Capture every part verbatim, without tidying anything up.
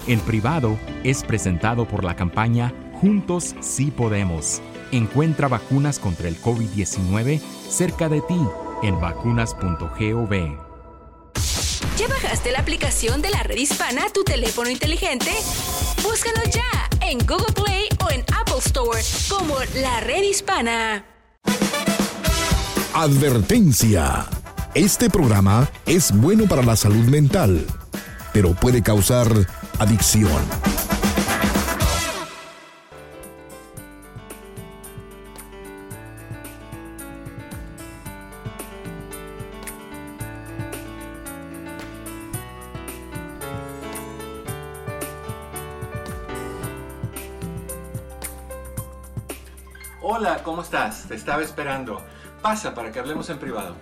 En Privado es presentado por la campaña Juntos Sí Podemos. Encuentra vacunas contra el COVID diecinueve cerca de ti en vacunas punto gov. ¿Ya bajaste la aplicación de la Red Hispana a tu teléfono inteligente? Búscanos ya en Google Play o en Apple Store como La Red Hispana. Advertencia. Este programa es bueno para la salud mental, pero puede causar adicción. Hola, ¿cómo estás? Te estaba esperando. Pasa para que hablemos en privado.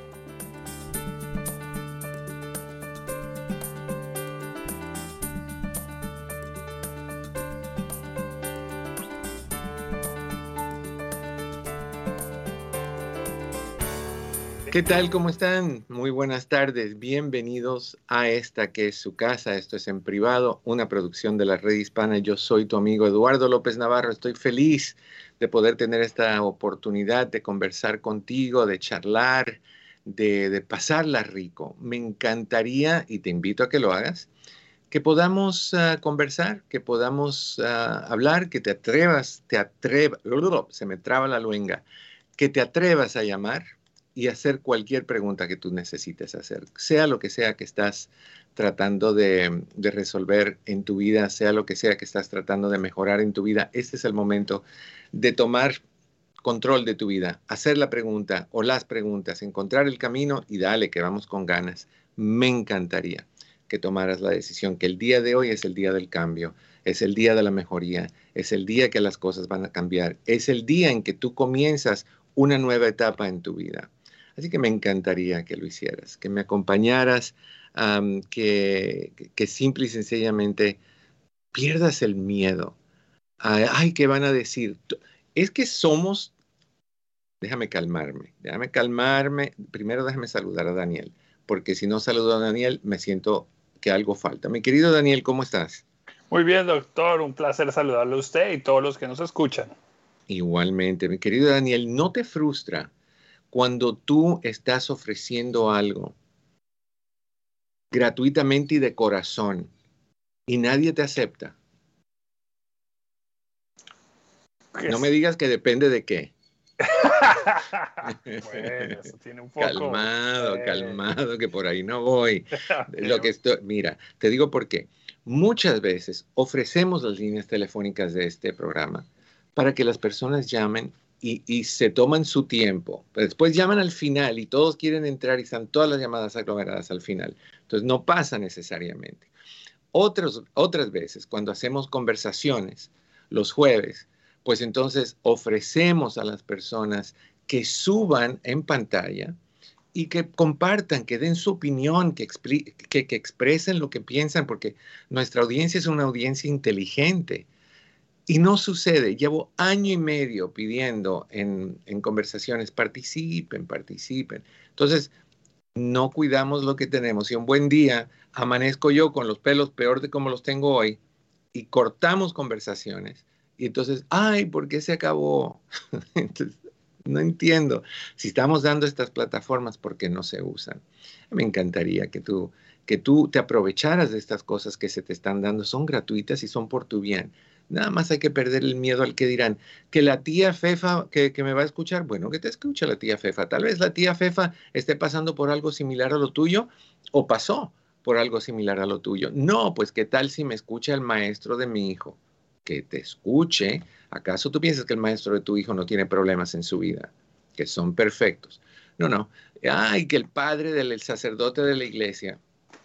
¿Qué tal? ¿Cómo están? Muy buenas tardes. Bienvenidos a esta que es su casa. Esto es En Privado, una producción de la Red Hispana. Yo soy tu amigo Eduardo López Navarro. Estoy feliz de poder tener esta oportunidad de conversar contigo, de charlar, de, de pasarla rico. Me encantaría, y te invito a que lo hagas, que podamos uh, conversar, que podamos uh, hablar, que te atrevas, te atrevas, se me traba la luenga, que te atrevas a llamar y hacer cualquier pregunta que tú necesites hacer, sea lo que sea que estás tratando de, de resolver en tu vida, sea lo que sea que estás tratando de mejorar en tu vida. Este es el momento de tomar control de tu vida, hacer la pregunta o las preguntas, encontrar el camino y dale, que vamos con ganas. Me encantaría que tomaras la decisión, que el día de hoy es el día del cambio, es el día de la mejoría, es el día que las cosas van a cambiar, es el día en que tú comienzas una nueva etapa en tu vida. Así que me encantaría que lo hicieras, que me acompañaras, um, que, que simple y sencillamente pierdas el miedo. Ay, ay, ¿qué van a decir? Es que somos, déjame calmarme, déjame calmarme. Primero déjame saludar a Daniel, porque si no saludo a Daniel me siento que algo falta. Mi querido Daniel, ¿cómo estás? Muy bien, doctor, un placer saludarle a usted y todos los que nos escuchan. Igualmente, mi querido Daniel, ¿no te frustra cuando tú estás ofreciendo algo gratuitamente y de corazón y nadie te acepta? No me digas que depende de qué. Bueno, eso tiene un poco... Calmado, eh... calmado, que por ahí no voy. Lo que estoy, mira, te digo por qué. Muchas veces ofrecemos las líneas telefónicas de este programa para que las personas llamen Y, y se toman su tiempo. Pero después llaman al final y todos quieren entrar y están todas las llamadas aglomeradas al final. Entonces no pasa necesariamente. Otros, otras veces, cuando hacemos conversaciones los jueves, pues entonces ofrecemos a las personas que suban en pantalla y que compartan, que den su opinión, que, expli- que, que expresen lo que piensan, porque nuestra audiencia es una audiencia inteligente. Y no sucede. Llevo año y medio pidiendo en, en conversaciones, participen, participen. Entonces, no cuidamos lo que tenemos. Y un buen día amanezco yo con los pelos peor de como los tengo hoy y cortamos conversaciones. Y entonces, ay, ¿por qué se acabó? Entonces, no entiendo. Si estamos dando estas plataformas, ¿por qué no se usan? Me encantaría que tú, que tú te aprovecharas de estas cosas que se te están dando. Son gratuitas y son por tu bien. Nada más hay que perder el miedo al que dirán. Que la tía Fefa que, que me va a escuchar, bueno, que te escucha la tía Fefa. Tal vez la tía Fefa esté pasando por algo similar a lo tuyo o pasó por algo similar a lo tuyo. No, pues qué tal si me escucha el maestro de mi hijo. Que te escuche. ¿Acaso tú piensas que el maestro de tu hijo no tiene problemas en su vida? Que son perfectos. No, no. Ay, que el padre del sacerdote de la iglesia,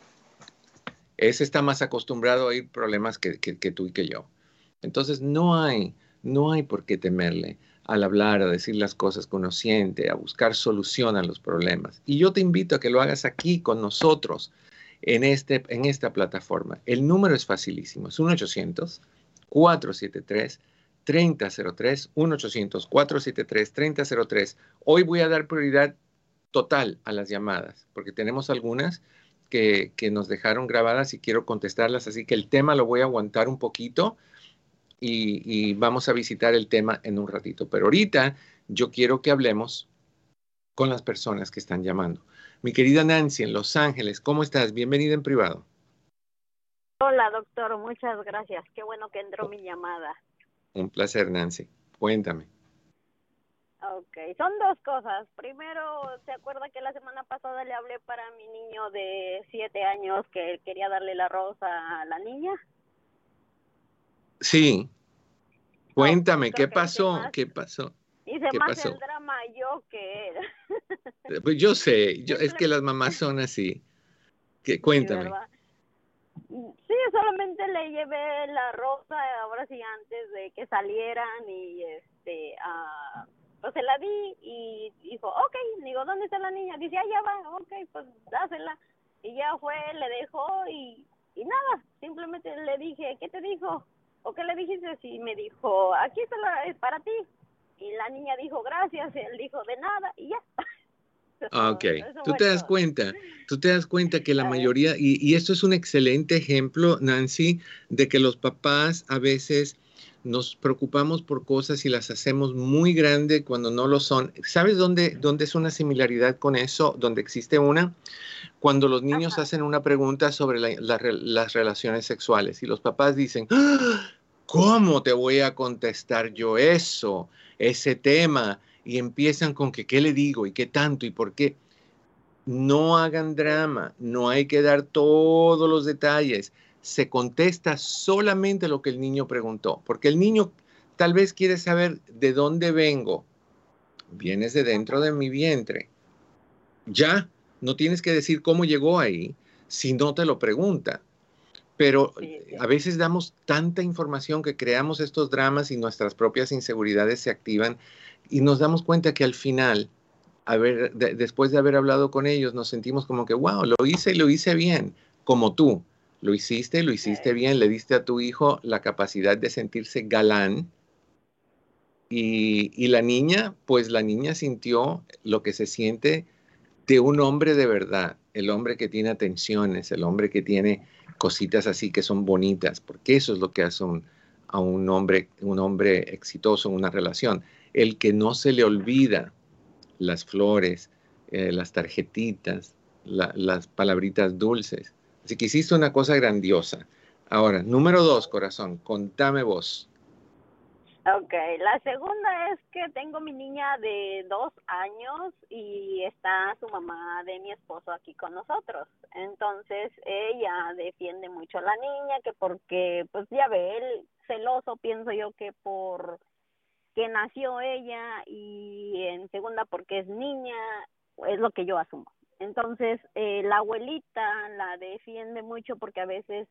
ese está más acostumbrado a oír problemas que, que, que tú y que yo. Entonces no hay, no hay por qué temerle al hablar, a decir las cosas que uno siente, a buscar solución a los problemas. Y yo te invito a que lo hagas aquí con nosotros en, este, en esta plataforma. El número es facilísimo, es uno ochocientos, cuatro siete tres, tres cero cero tres, uno ochocientos, cuatro siete tres, tres cero cero tres. Hoy voy a dar prioridad total a las llamadas, porque tenemos algunas que, que nos dejaron grabadas y quiero contestarlas, así que el tema lo voy a aguantar un poquito y, y vamos a visitar el tema en un ratito. Pero ahorita yo quiero que hablemos con las personas que están llamando. Mi querida Nancy en Los Ángeles, ¿cómo estás? Bienvenida en privado. Hola, doctor, muchas gracias. Qué bueno que entró mi llamada. Un placer, Nancy. Cuéntame. Ok, son dos cosas. Primero, ¿se acuerda que la semana pasada le hablé para mi niño de siete años que quería darle la rosa a la niña? Sí. Cuéntame, oh, ¿qué que pasó? más, ¿Qué pasó? Hice ¿Qué más pasó? el drama yo que él. Pues yo sé, yo, es que las mamás son así. Que, cuéntame. Sí, ¿verdad? Sí, solamente le llevé la rosa, ahora sí, antes de que salieran y este, uh, pues se la di y dijo, ok, digo, ¿dónde está la niña? Dice, allá va, ok, pues dásela. Y ya fue, le dejó y, y nada, simplemente le dije, ¿qué te dijo? ¿O qué le dijiste? Y me dijo, aquí está la, es para ti. Y la niña dijo, gracias, él dijo, de nada, y ya. Ok, tú te das cuenta, tú te das cuenta que la mayoría, y, y esto es un excelente ejemplo, Nancy, de que los papás a veces nos preocupamos por cosas y las hacemos muy grandes cuando no lo son. ¿Sabes dónde, dónde es una similaridad con eso? ¿Dónde existe una? Cuando los niños Ajá. hacen una pregunta sobre la, la, las relaciones sexuales y los papás dicen, ¡ah! ¿Cómo te voy a contestar yo eso, ese tema? Y empiezan con que qué le digo y qué tanto y por qué. No hagan drama, no hay que dar todos los detalles. Se contesta solamente lo que el niño preguntó, porque el niño tal vez quiere saber de dónde vengo. Vienes de dentro de mi vientre. Ya, no tienes que decir cómo llegó ahí si no te lo pregunta. Pero Sí, sí. a veces damos tanta información que creamos estos dramas y nuestras propias inseguridades se activan y nos damos cuenta que al final, a ver, de, después de haber hablado con ellos, nos sentimos como que, wow, lo hice y lo hice bien, como tú. Lo hiciste, lo hiciste Sí. bien, le diste a tu hijo la capacidad de sentirse galán. Y, y la niña, pues la niña sintió lo que se siente de un hombre de verdad, el hombre que tiene atenciones, el hombre que tiene cositas así que son bonitas, porque eso es lo que hace un, a un hombre, un hombre exitoso en una relación, el que no se le olvida las flores, eh, las tarjetitas, la, las palabritas dulces. Así que hiciste una cosa grandiosa. Ahora, número dos, corazón, contame vos. Ok, la segunda es que tengo mi niña de dos años y está su mamá de mi esposo aquí con nosotros. Entonces ella defiende mucho a la niña, que porque, pues ya ve, él celoso, pienso yo que por que nació ella, y en segunda porque es niña, es lo que yo asumo. Entonces eh, la abuelita la defiende mucho porque a veces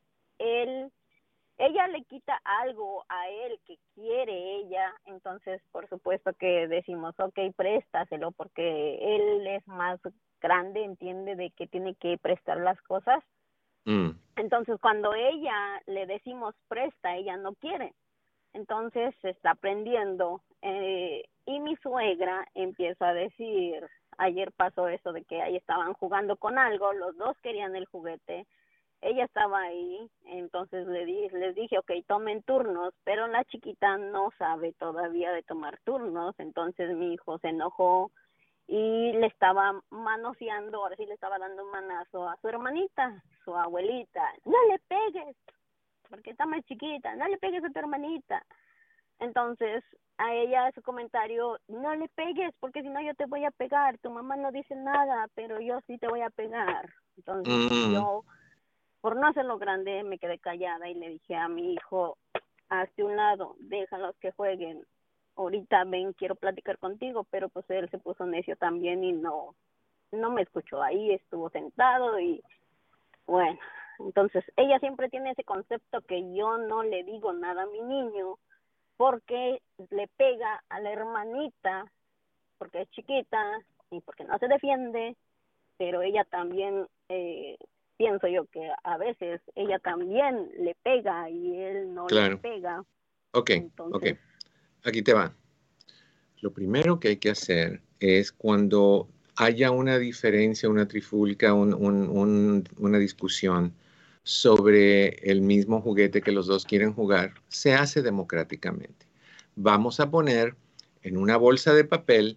él ella le quita algo a él que quiere ella, entonces por supuesto que decimos, ok, préstaselo, porque él es más grande, entiende de que tiene que prestar las cosas. Mm. Entonces cuando ella le decimos presta, ella no quiere. Entonces se está aprendiendo, eh, y mi suegra empieza a decir, ayer pasó eso de que ahí estaban jugando con algo, los dos querían el juguete, ella estaba ahí, entonces le di, les dije, ok, tomen turnos, pero la chiquita no sabe todavía de tomar turnos, entonces mi hijo se enojó y le estaba manoseando, ahora sí le estaba dando un manazo a su hermanita, su abuelita, no le pegues, porque está más chiquita, no le pegues a tu hermanita. Entonces a ella su comentario, no le pegues, porque si no yo te voy a pegar, tu mamá no dice nada, pero yo sí te voy a pegar. Entonces mm. yo, por no hacerlo grande, me quedé callada y le dije a mi hijo, hazte un lado, déjalos que jueguen, ahorita ven, quiero platicar contigo, pero pues él se puso necio también y no, no me escuchó, ahí estuvo sentado y bueno, entonces ella siempre tiene ese concepto que yo no le digo nada a mi niño porque le pega a la hermanita, porque es chiquita y porque no se defiende, pero ella también, eh, pienso yo que a veces ella también le pega y él no claro. le pega. Ok, Entonces, ok. Aquí te va. Lo primero que hay que hacer es cuando haya una diferencia, una trifulca, un, un, un, una discusión sobre el mismo juguete que los dos quieren jugar, se hace democráticamente. Vamos a poner en una bolsa de papel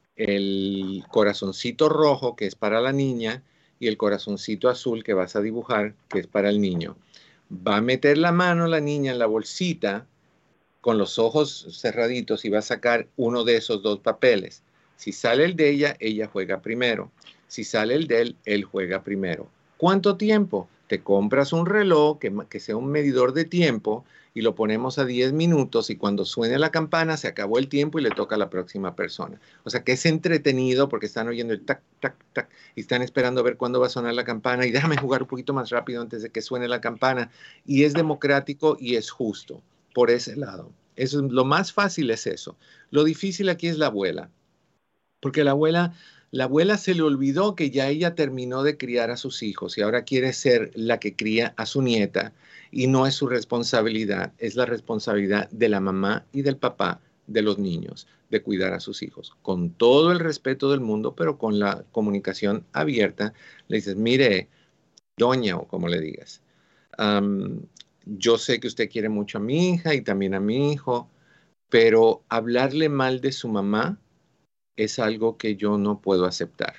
el corazoncito rojo, que es para la niña, y el corazoncito azul que vas a dibujar, que es para el niño. Va a meter la mano la niña en la bolsita con los ojos cerraditos y va a sacar uno de esos dos papeles. Si sale el de ella, ella juega primero. Si sale el de él, él juega primero. ¿Cuánto tiempo? Te compras un reloj que, que sea un medidor de tiempo y lo ponemos a diez minutos y cuando suene la campana se acabó el tiempo y le toca a la próxima persona. O sea que es entretenido porque están oyendo el tac, tac, tac y están esperando a ver cuándo va a sonar la campana y déjame jugar un poquito más rápido antes de que suene la campana. Y es democrático y es justo por ese lado. Eso, lo más fácil es eso. Lo difícil aquí es la abuela. Porque la abuela, la abuela se le olvidó que ya ella terminó de criar a sus hijos y ahora quiere ser la que cría a su nieta y no es su responsabilidad, es la responsabilidad de la mamá y del papá de los niños de cuidar a sus hijos. Con todo el respeto del mundo, pero con la comunicación abierta, le dices, mire, doña o como le digas, um, yo sé que usted quiere mucho a mi hija y también a mi hijo, pero hablarle mal de su mamá es algo que yo no puedo aceptar.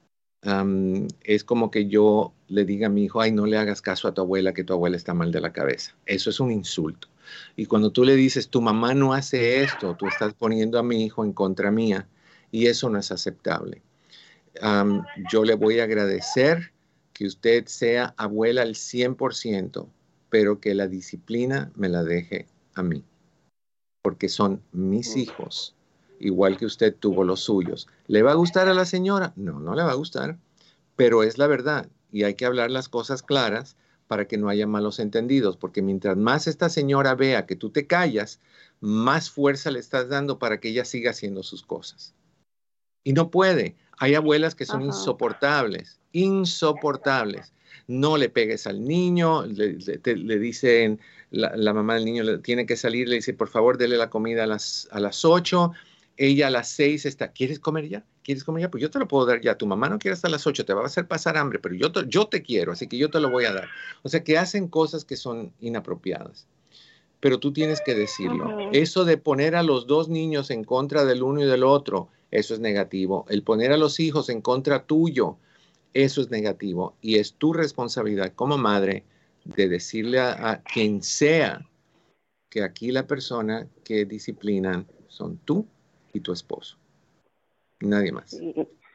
Um, es como que yo le diga a mi hijo, ay, no le hagas caso a tu abuela, que tu abuela está mal de la cabeza. Eso es un insulto. Y cuando tú le dices, tu mamá no hace esto, tú estás poniendo a mi hijo en contra mía, y eso no es aceptable. Um, yo le voy a agradecer que usted sea abuela al cien por ciento, pero que la disciplina me la deje a mí, porque son mis hijos. Igual que usted tuvo los suyos. ¿Le va a gustar a la señora? No, no le va a gustar, pero es la verdad y hay que hablar las cosas claras para que no haya malos entendidos, porque mientras más esta señora vea que tú te callas, más fuerza le estás dando para que ella siga haciendo sus cosas. Y no puede. Hay abuelas que son Ajá. insoportables, insoportables. No le pegues al niño, le, le, le dicen, la, la mamá del niño le, tiene que salir, le dice, por favor, dele la comida a las, a las ocho. Ella a las seis está, ¿quieres comer ya? ¿Quieres comer ya? Pues yo te lo puedo dar ya. Tu mamá no quiere hasta las ocho, te va a hacer pasar hambre, pero yo te, yo te quiero, así que yo te lo voy a dar. O sea, que hacen cosas que son inapropiadas. Pero tú tienes que decirlo. Uh-huh. Eso de poner a los dos niños en contra del uno y del otro, eso es negativo. El poner a los hijos en contra tuyo, eso es negativo. Y es tu responsabilidad como madre de decirle a, a quien sea que aquí la persona que disciplinan son tú y tu esposo. Nadie más. Sí,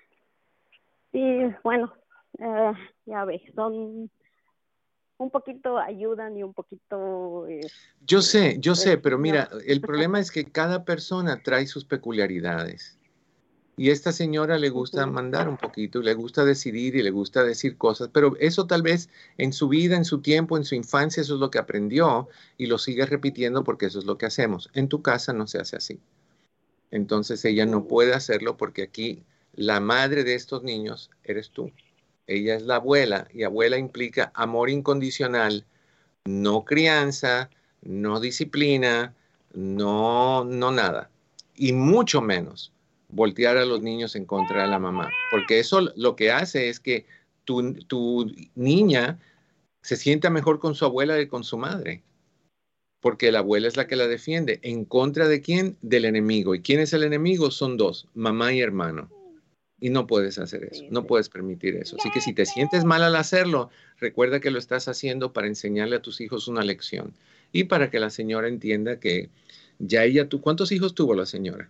sí bueno, eh, ya ves, son un poquito ayudan y un poquito... Eh, yo sé, yo sé, pero mira, el problema es que cada persona trae sus peculiaridades. Y a esta señora le gusta mandar un poquito, y le gusta decidir y le gusta decir cosas, pero eso tal vez en su vida, en su tiempo, en su infancia, eso es lo que aprendió y lo sigue repitiendo porque eso es lo que hacemos. En tu casa no se hace así. Entonces ella no puede hacerlo porque aquí la madre de estos niños eres tú. Ella es la abuela y abuela implica amor incondicional, no crianza, no disciplina, no, no nada. Y mucho menos voltear a los niños en contra de la mamá. Porque eso lo que hace es que tu, tu niña se sienta mejor con su abuela que con su madre. Porque la abuela es la que la defiende. ¿En contra de quién? Del enemigo. ¿Y quién es el enemigo? Son dos, mamá y hermano. Y no puedes hacer eso, no puedes permitir eso. Así que si te sientes mal al hacerlo, recuerda que lo estás haciendo para enseñarle a tus hijos una lección. Y para que la señora entienda que ya ella, tú, ¿cuántos hijos tuvo la señora?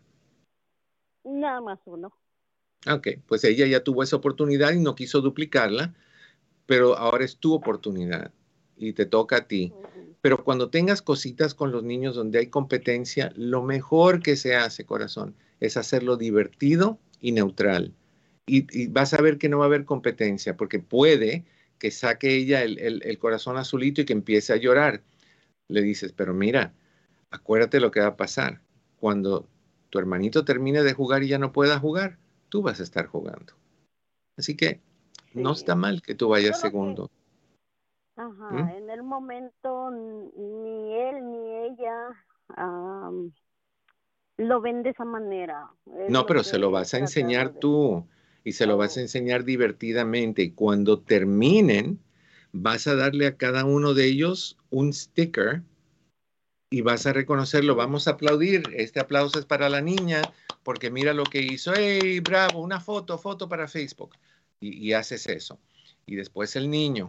Nada más uno. Ok, pues ella ya tuvo esa oportunidad y no quiso duplicarla, pero ahora es tu oportunidad y te toca a ti. Pero cuando tengas cositas con los niños donde hay competencia, lo mejor que se hace, corazón, es hacerlo divertido y neutral. Y, y vas a ver que no va a haber competencia, porque puede que saque ella el, el, el corazón azulito y que empiece a llorar. Le dices, pero mira, acuérdate lo que va a pasar. Cuando tu hermanito termine de jugar y ya no pueda jugar, tú vas a estar jugando. Así que sí. No está mal que tú vayas Solo segundo. Que... Ajá, ¿Mm? En el momento ni él ni ella um, lo ven de esa manera. Es no, pero se lo vas a enseñar tú. y se lo vas a enseñar divertidamente. Y cuando terminen, vas a darle a cada uno de ellos un sticker y vas a reconocerlo. Vamos a aplaudir. Este aplauso es para la niña porque mira lo que hizo. ¡Hey, bravo! Una foto, foto para Facebook. Y, y haces eso. Y después el niño.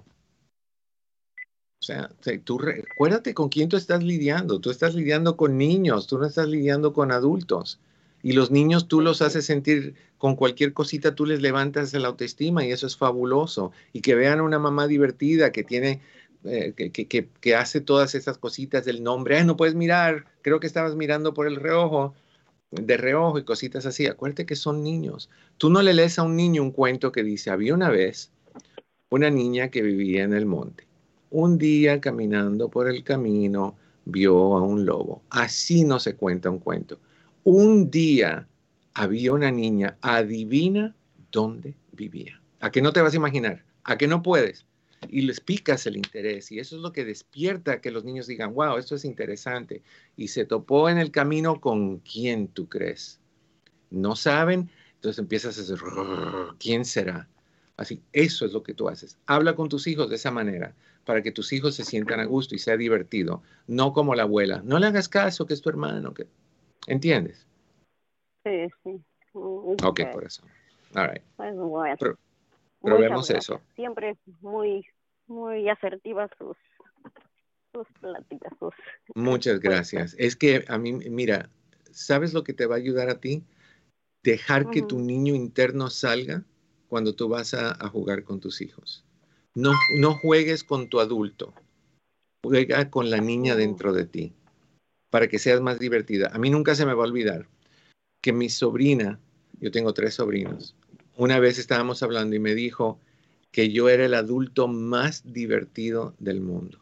O sea, tú recuérdate con quién tú estás lidiando. Tú estás lidiando con niños, tú no estás lidiando con adultos. Y los niños tú los haces sentir, con cualquier cosita tú les levantas la autoestima y eso es fabuloso. Y que vean a una mamá divertida que tiene, eh, que, que, que, que hace todas esas cositas del nombre. Ay, no puedes mirar, creo que estabas mirando por el reojo, de reojo y cositas así. Acuérdate que son niños. Tú no le lees a un niño un cuento que dice, había una vez una niña que vivía en el monte. Un día caminando por el camino vio a un lobo. Así no se cuenta un cuento. Un día había una niña, adivina dónde vivía. ¿A qué no te vas a imaginar? ¿A qué no puedes? Y les picas el interés y eso es lo que despierta que los niños digan, wow, esto es interesante. Y se topó en el camino con quién tú crees. No saben, entonces empiezas a hacer, ¿quién será? Así, eso es lo que tú haces. Habla con tus hijos de esa manera para que tus hijos se sientan a gusto y sea divertido. No como la abuela. No le hagas caso, que es tu hermano. Que... ¿Entiendes? Sí, sí. Ok, okay, por eso. All right. Pues bueno. Pro probemos eso. Siempre muy, muy asertivas sus, sus pláticas. Sus... Muchas gracias. Es que a mí, mira, ¿sabes lo que te va a ayudar a ti? Dejar que uh-huh. tu niño interno salga cuando tú vas a, a jugar con tus hijos. No, no juegues con tu adulto. Juega con la niña dentro de ti para que seas más divertida. A mí nunca se me va a olvidar que mi sobrina, yo tengo tres sobrinos, una vez estábamos hablando y me dijo que yo era el adulto más divertido del mundo.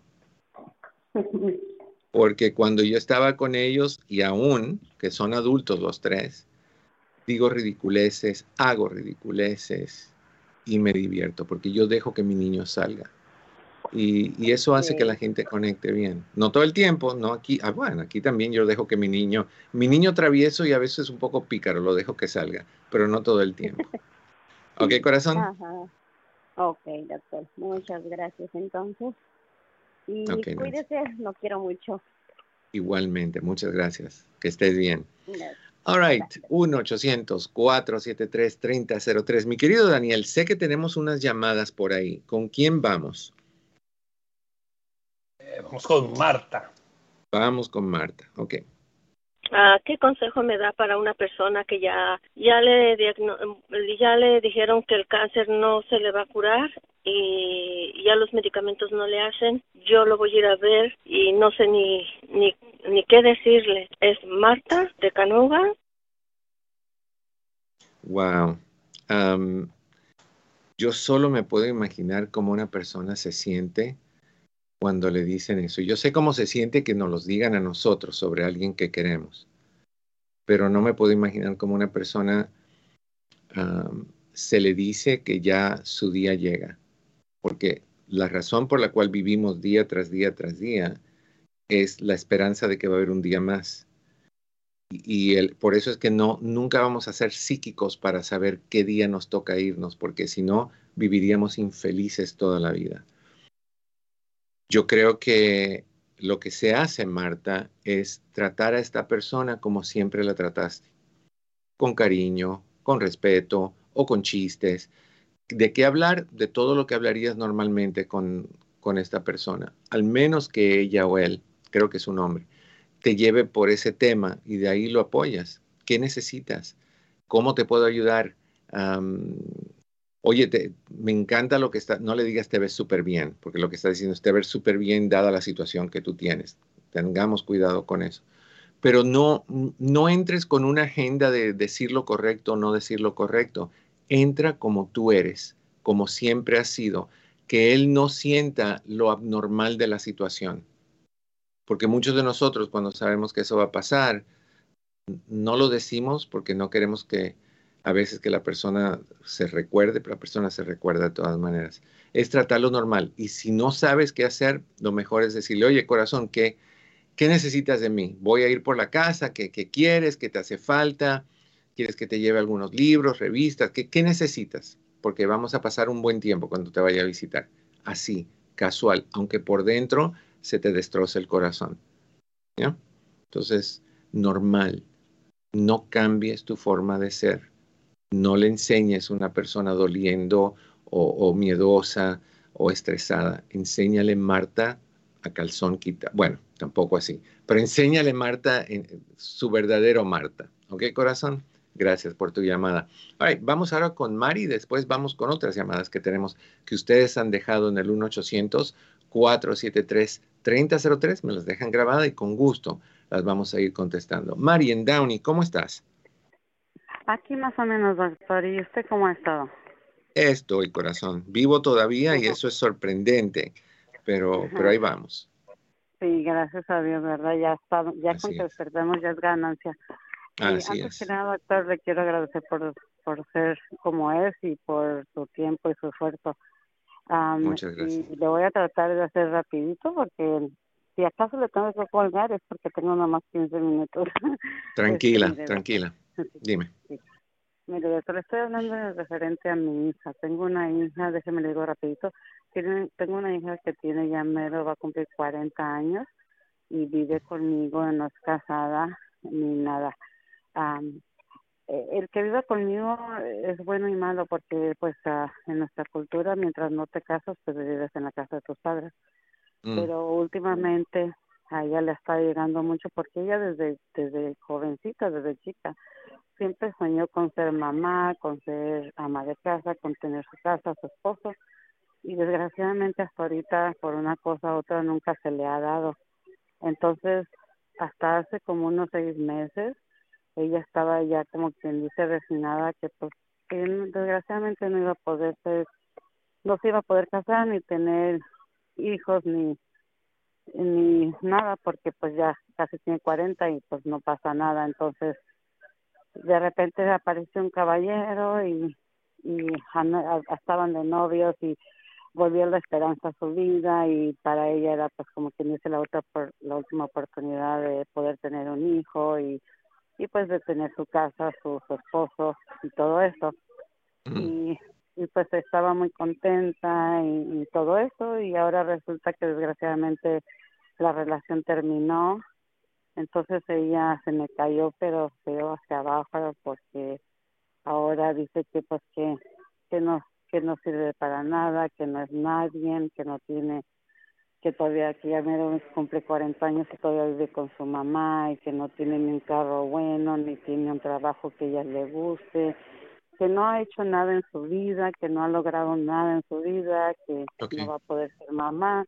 Porque cuando yo estaba con ellos, y aún, que son adultos los tres, digo ridiculeces, hago ridiculeces y me divierto porque yo dejo que mi niño salga. Y, y eso hace sí. que la gente conecte bien. No todo el tiempo, no aquí. Ah, bueno, aquí también yo dejo que mi niño, mi niño travieso y a veces un poco pícaro, lo dejo que salga, pero no todo el tiempo. ¿Ok, corazón? Ajá. Ok, doctor. Muchas gracias entonces. Y okay, cuídese, nice. Lo quiero mucho. Igualmente, muchas gracias. Que estés bien. Gracias. All right, uno ochocientos, cuatro siete tres, tres cero cero tres. Mi querido Daniel, sé que tenemos unas llamadas por ahí. ¿Con quién vamos? Eh, vamos con Marta. Vamos con Marta, ok. Uh, ¿Qué consejo me da para una persona que ya, ya, le ya le dijeron que el cáncer no se le va a curar y ya los medicamentos no le hacen? Yo lo voy a ir a ver y no sé ni, ni, ni qué decirle. Es Marta de Canoga. Wow. Um, yo solo me puedo imaginar cómo una persona se siente cuando le dicen eso. Yo sé cómo se siente que nos los digan a nosotros sobre alguien que queremos, pero no me puedo imaginar cómo una persona um, se le dice que ya su día llega, porque la razón por la cual vivimos día tras día tras día es la esperanza de que va a haber un día más. Y, y el, por eso es que no, nunca vamos a ser psíquicos para saber qué día nos toca irnos, porque si no, viviríamos infelices toda la vida. Yo creo que lo que se hace, Marta, es tratar a esta persona como siempre la trataste. Con cariño, con respeto o con chistes. ¿De qué hablar? De todo lo que hablarías normalmente con, con esta persona. Al menos que ella o él, creo que es un hombre, te lleve por ese tema y de ahí lo apoyas. ¿Qué necesitas? ¿Cómo te puedo ayudar? Um, Oye, te, me encanta lo que está, no le digas te ves súper bien, porque lo que está diciendo es te ves súper bien dada la situación que tú tienes. Tengamos cuidado con eso. Pero no, no entres con una agenda de decir lo correcto o no decir lo correcto. Entra como tú eres, como siempre has sido, que él no sienta lo abnormal de la situación. Porque muchos de nosotros cuando sabemos que eso va a pasar, no lo decimos porque no queremos que a veces que la persona se recuerde, pero la persona se recuerda de todas maneras. Es tratarlo normal. Y si no sabes qué hacer, lo mejor es decirle, oye, corazón, ¿qué, qué necesitas de mí? Voy a ir por la casa, ¿qué, qué quieres? ¿Qué te hace falta? ¿Quieres que te lleve algunos libros, revistas? ¿Qué, qué necesitas? Porque vamos a pasar un buen tiempo cuando te vaya a visitar. Así, casual, aunque por dentro se te destroce el corazón. ¿Ya? Entonces, normal. No cambies tu forma de ser. No le enseñes a una persona doliendo o, o miedosa o estresada. Enséñale, Marta, a calzón quita. Bueno, tampoco así. Pero enséñale, Marta, en, en su verdadero Marta. ¿Ok, corazón? Gracias por tu llamada. All right, vamos ahora con Mari, después vamos con otras llamadas que tenemos que ustedes han dejado en el uno ochocientos, cuatro siete tres, tres cero cero tres. Me las dejan grabadas y con gusto las vamos a ir contestando. Mari en Downey, ¿cómo estás? Aquí más o menos, doctor. ¿Y usted cómo ha estado? Estoy, corazón. Vivo todavía y eso es sorprendente, pero, pero ahí vamos. Sí, gracias a Dios, ¿verdad? Ya, está, ya Así con que es. despertamos ya es ganancia. Y Así antes es. que nada, doctor, le quiero agradecer por, por ser como es y por su tiempo y su esfuerzo. Um, Muchas gracias. Y le voy a tratar de hacer rapidito porque si acaso le tengo que colgar es porque tengo nomás quince minutos. Tranquila, Este, mire, tranquila. Dime. Sí. Mire, doctor, estoy hablando de referente a mi hija. Tengo una hija, déjeme le digo rapidito. Tiene, tengo una hija que tiene ya mero, va a cumplir cuarenta años y vive conmigo, no es casada ni nada. Um, el que viva conmigo es bueno y malo porque pues uh, en nuestra cultura mientras no te casas pues vives en la casa de tus padres. Mm. Pero últimamente a ella le está llegando mucho porque ella desde desde jovencita, desde chica, siempre soñó con ser mamá, con ser ama de casa, con tener su casa, su esposo, y desgraciadamente hasta ahorita por una cosa u otra nunca se le ha dado. Entonces hasta hace como unos seis meses ella estaba ya como quien dice resignada que pues que desgraciadamente no iba a poder ser, no se iba a poder casar ni tener hijos ni ni nada porque pues ya casi tiene cuarenta y pues no pasa nada. Entonces de repente apareció un caballero y y estaban de novios y volvió la esperanza a su vida y para ella era pues como quien dice la otra por, la última oportunidad de poder tener un hijo y y pues de tener su casa, su, su esposo y todo eso. Mm. Y, y pues estaba muy contenta y, y todo eso y ahora resulta que desgraciadamente la relación terminó. Entonces ella se me cayó pero feo hacia abajo porque ahora dice que pues que, que no que no sirve para nada, que no es nadie, que no tiene, que todavía, que ya mero cumple cuarenta años y todavía vive con su mamá y que no tiene ni un carro bueno, ni tiene un trabajo que ella le guste, que no ha hecho nada en su vida, que no ha logrado nada en su vida, que okay. no va a poder ser mamá.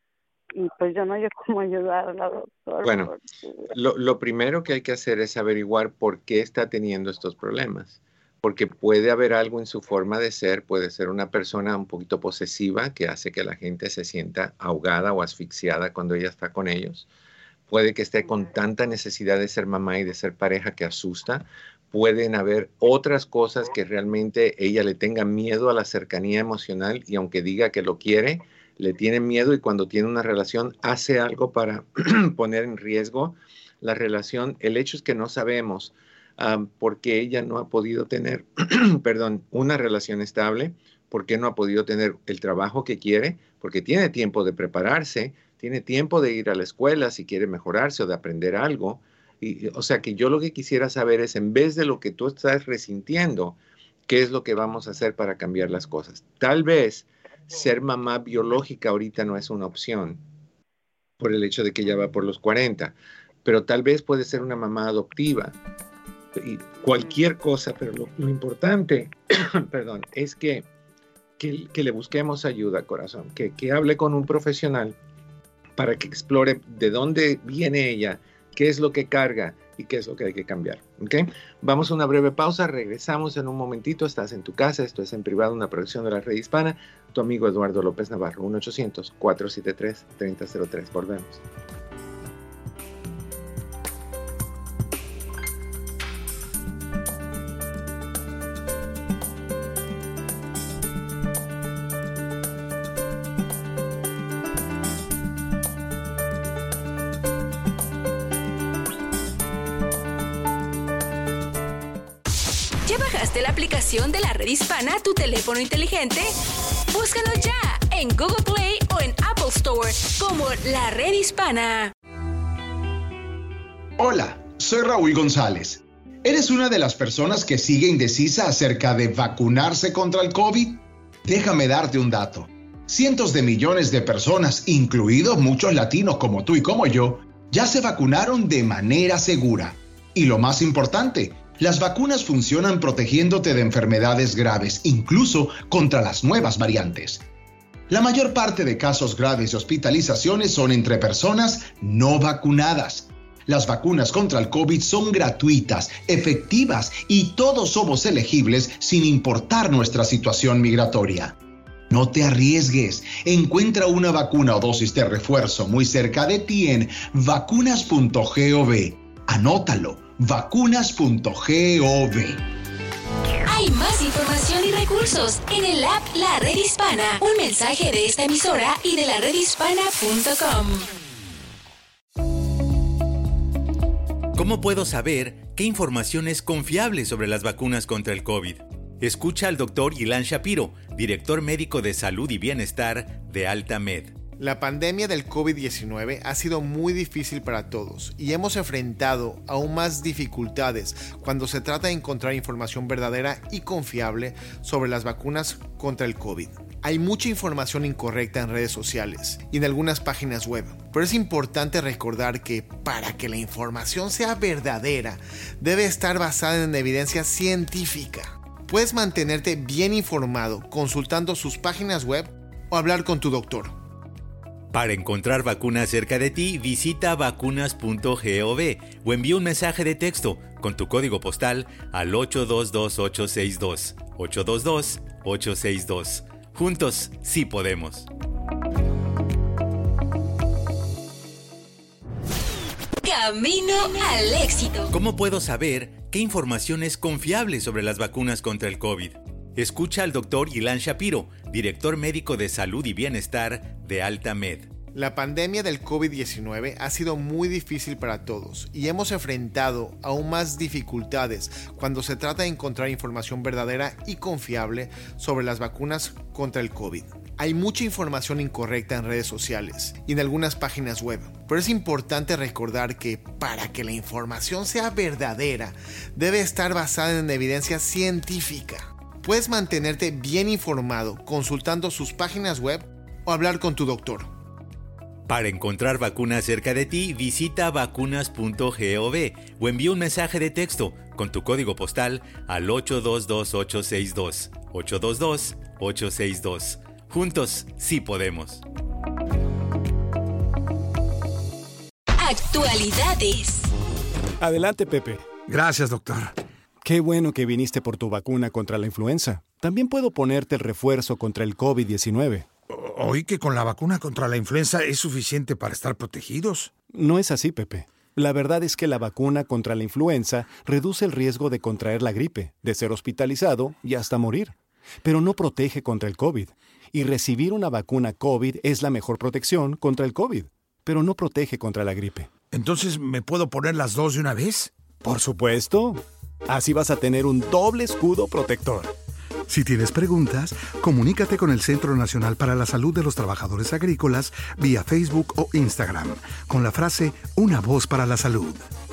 Y pues yo no sé cómo ayudarla, doctor. Bueno, porque... lo, lo primero que hay que hacer es averiguar por qué está teniendo estos problemas. Porque puede haber algo en su forma de ser, puede ser una persona un poquito posesiva que hace que la gente se sienta ahogada o asfixiada cuando ella está con ellos. Puede que esté con tanta necesidad de ser mamá y de ser pareja que asusta. Pueden haber otras cosas que realmente ella le tenga miedo a la cercanía emocional y aunque diga que lo quiere, le tiene miedo y cuando tiene una relación hace algo para poner en riesgo la relación. El hecho es que no sabemos. Um, porque ella no ha podido tener, perdón, una relación estable, porque no ha podido tener el trabajo que quiere, porque tiene tiempo de prepararse, tiene tiempo de ir a la escuela si quiere mejorarse o de aprender algo. Y, o sea que yo lo que quisiera saber es, en vez de lo que tú estás resintiendo, ¿qué es lo que vamos a hacer para cambiar las cosas? Tal vez ser mamá biológica ahorita no es una opción, por el hecho de que ya va por los cuarenta, pero tal vez puede ser una mamá adoptiva. Y cualquier cosa, pero lo, lo importante, perdón, es que, que, que le busquemos ayuda, corazón, que, que hable con un profesional para que explore de dónde viene ella, qué es lo que carga y qué es lo que hay que cambiar. ¿Okay? Vamos a una breve pausa, regresamos en un momentito, estás en tu casa, esto es En Privado, una producción de la Red Hispana, tu amigo Eduardo López Navarro, uno ochocientos, cuatro siete tres, tres cero cero tres, volvemos. ¿Ya bajaste la aplicación de la Red Hispana a tu teléfono inteligente? Búscalo ya en Google Play o en Apple Store como la Red Hispana. Hola, soy Raúl González. ¿Eres una de las personas que sigue indecisa acerca de vacunarse contra el COVID? Déjame darte un dato. Cientos de millones de personas, incluidos muchos latinos como tú y como yo, ya se vacunaron de manera segura. Y lo más importante, las vacunas funcionan protegiéndote de enfermedades graves, incluso contra las nuevas variantes. La mayor parte de casos graves y hospitalizaciones son entre personas no vacunadas. Las vacunas contra el COVID son gratuitas, efectivas y todos somos elegibles sin importar nuestra situación migratoria. No te arriesgues. Encuentra una vacuna o dosis de refuerzo muy cerca de ti en vacunas punto gov. Anótalo, vacunas punto gov. Hay más información y recursos en el app La Red Hispana. Un mensaje de esta emisora y de la red hispana punto com. ¿Cómo puedo saber qué información es confiable sobre las vacunas contra el COVID? Escucha al doctor Ilan Shapiro, director médico de salud y bienestar de AltaMed. La pandemia del COVID diecinueve ha sido muy difícil para todos y hemos enfrentado aún más dificultades cuando se trata de encontrar información verdadera y confiable sobre las vacunas contra el COVID. Hay mucha información incorrecta en redes sociales y en algunas páginas web, pero es importante recordar que para que la información sea verdadera, debe estar basada en evidencia científica. Puedes mantenerte bien informado consultando sus páginas web o hablar con tu doctor. Para encontrar vacunas cerca de ti, visita vacunas punto gov o envía un mensaje de texto con tu código postal al ocho dos dos ocho seis dos, ocho dos dos ocho seis dos. Juntos, sí podemos. Camino al éxito. ¿Cómo puedo saber qué información es confiable sobre las vacunas contra el COVID? Escucha al doctor Ilan Shapiro, director médico de salud y bienestar de AltaMed. La pandemia del COVID diecinueve ha sido muy difícil para todos y hemos enfrentado aún más dificultades cuando se trata de encontrar información verdadera y confiable sobre las vacunas contra el COVID. Hay mucha información incorrecta en redes sociales y en algunas páginas web, pero es importante recordar que para que la información sea verdadera, debe estar basada en evidencia científica. Puedes mantenerte bien informado consultando sus páginas web o hablar con tu doctor. Para encontrar vacunas cerca de ti, visita vacunas punto gov o envía un mensaje de texto con tu código postal al ocho dos dos ocho seis dos, ocho dos dos ocho seis dos. Juntos, sí podemos. Actualidades. Adelante, Pepe. Gracias, doctor. Qué bueno que viniste por tu vacuna contra la influenza. También puedo ponerte el refuerzo contra el COVID diecinueve. Oí que con la vacuna contra la influenza es suficiente para estar protegidos. No es así, Pepe. La verdad es que la vacuna contra la influenza reduce el riesgo de contraer la gripe, de ser hospitalizado y hasta morir. Pero no protege contra el COVID. Y recibir una vacuna COVID es la mejor protección contra el COVID, pero no protege contra la gripe. ¿Entonces me puedo poner las dos de una vez? Por supuesto. Así vas a tener un doble escudo protector. Si tienes preguntas, comunícate con el Centro Nacional para la Salud de los Trabajadores Agrícolas vía Facebook o Instagram, con la frase Una voz para la salud.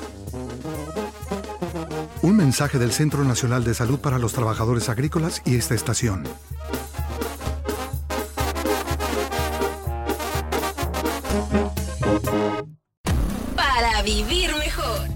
Un mensaje del Centro Nacional de Salud para los Trabajadores Agrícolas y esta estación. Para vivir mejor.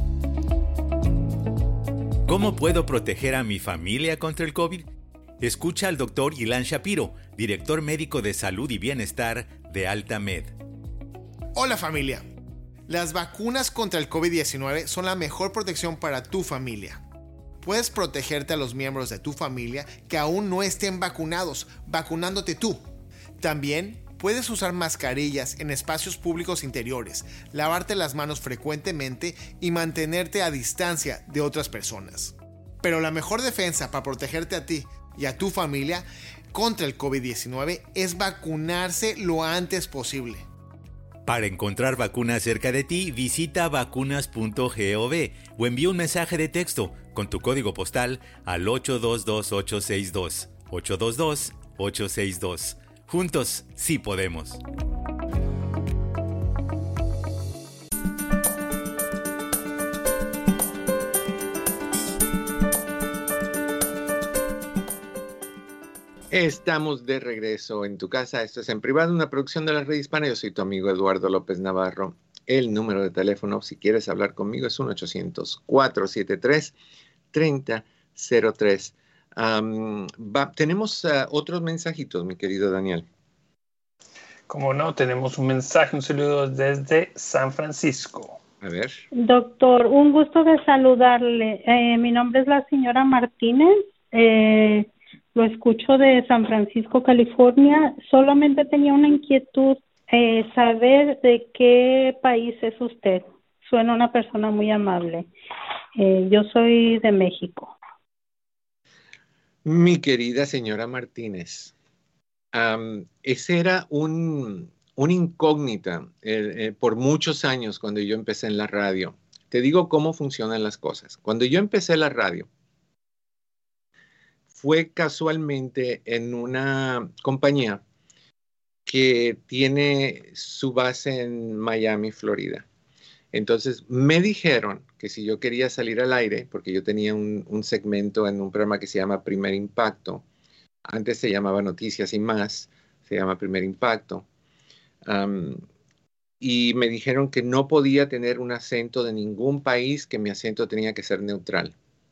¿Cómo puedo proteger a mi familia contra el COVID? Escucha al doctor Ilan Shapiro, director médico de salud y bienestar de AltaMed. Hola familia. Las vacunas contra el COVID diecinueve son la mejor protección para tu familia. Puedes protegerte a los miembros de tu familia que aún no estén vacunados, vacunándote tú. También puedes usar mascarillas en espacios públicos interiores, lavarte las manos frecuentemente y mantenerte a distancia de otras personas. Pero la mejor defensa para protegerte a ti y a tu familia contra el COVID diecinueve es vacunarse lo antes posible. Para encontrar vacunas cerca de ti, visita vacunas punto gov o envía un mensaje de texto con tu código postal al ocho dos dos ocho seis dos, ocho dos dos ocho seis dos. Juntos, sí podemos. Estamos de regreso en tu casa. Esto es En Privado, una producción de la Red Hispana. Yo soy tu amigo Eduardo López Navarro. El número de teléfono, si quieres hablar conmigo, es uno ochocientos, cuatro siete tres, tres cero cero tres. Um, va, tenemos uh, otros mensajitos, mi querido Daniel. Como no, tenemos un mensaje, un saludo desde San Francisco. A ver. Doctor, un gusto de saludarle. Eh, mi nombre es la señora Martínez. Eh, Lo escucho de San Francisco, California. Solamente tenía una inquietud, eh, saber de qué país es usted. Suena una persona muy amable. Eh, yo soy de México. Mi querida señora Martínez, um, ese era un, una incógnita eh, eh, por muchos años cuando yo empecé en la radio. Te digo cómo funcionan las cosas. Cuando yo empecé la radio, fue casualmente en una compañía que tiene su base en Miami, Florida. Entonces me dijeron que si yo quería salir al aire, porque yo tenía un, un segmento en un programa que se llama Primer Impacto, antes se llamaba Noticias y Más, se llama Primer Impacto, um, y me dijeron que no podía tener un acento de ningún país, que mi acento tenía que ser neutral.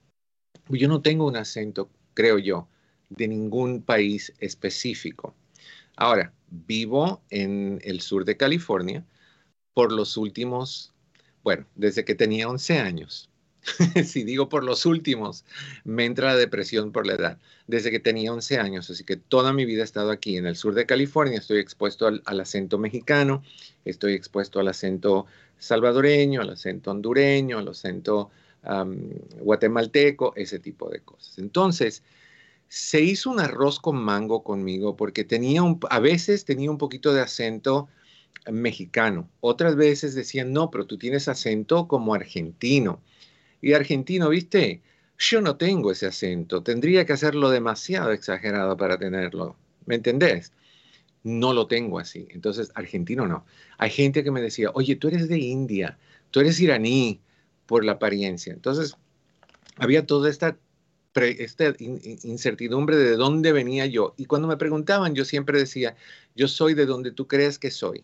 Yo no tengo un acento, creo yo, de ningún país específico. Ahora, vivo en el sur de California por los últimos, bueno, desde que tenía once años. Si digo por los últimos, me entra la depresión por la edad. Desde que tenía once años, así que toda mi vida he estado aquí en el sur de California. Estoy expuesto al, al acento mexicano, estoy expuesto al acento salvadoreño, al acento hondureño, al acento Um, guatemalteco, ese tipo de cosas. Entonces, se hizo un arroz con mango conmigo porque tenía un, a veces tenía un poquito de acento mexicano. Otras veces decían, no, pero tú tienes acento como argentino. Y argentino, ¿viste? Yo no tengo ese acento. Tendría que hacerlo demasiado exagerado para tenerlo. ¿Me entendés? No lo tengo así. Entonces, argentino no. Hay gente que me decía, oye, tú eres de India, tú eres iraní, por la apariencia. Entonces, había toda esta, pre, esta in, incertidumbre de dónde venía yo. Y cuando me preguntaban, yo siempre decía, yo soy de donde tú crees que soy.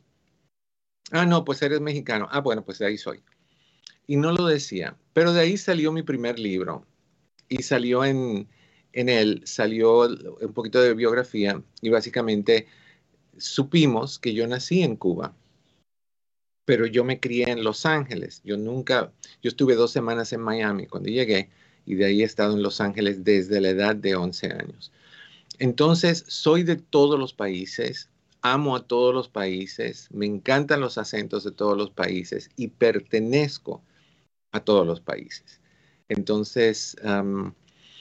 Ah, no, pues eres mexicano. Ah, bueno, pues de ahí soy. Y no lo decía. Pero de ahí salió mi primer libro. Y salió en, en él, salió un poquito de biografía. Y básicamente supimos que yo nací en Cuba. Pero yo me crié en Los Ángeles. Yo nunca, yo estuve dos semanas en Miami cuando llegué y de ahí he estado en Los Ángeles desde la edad de once años. Entonces, soy de todos los países, amo a todos los países, me encantan los acentos de todos los países y pertenezco a todos los países. Entonces, um,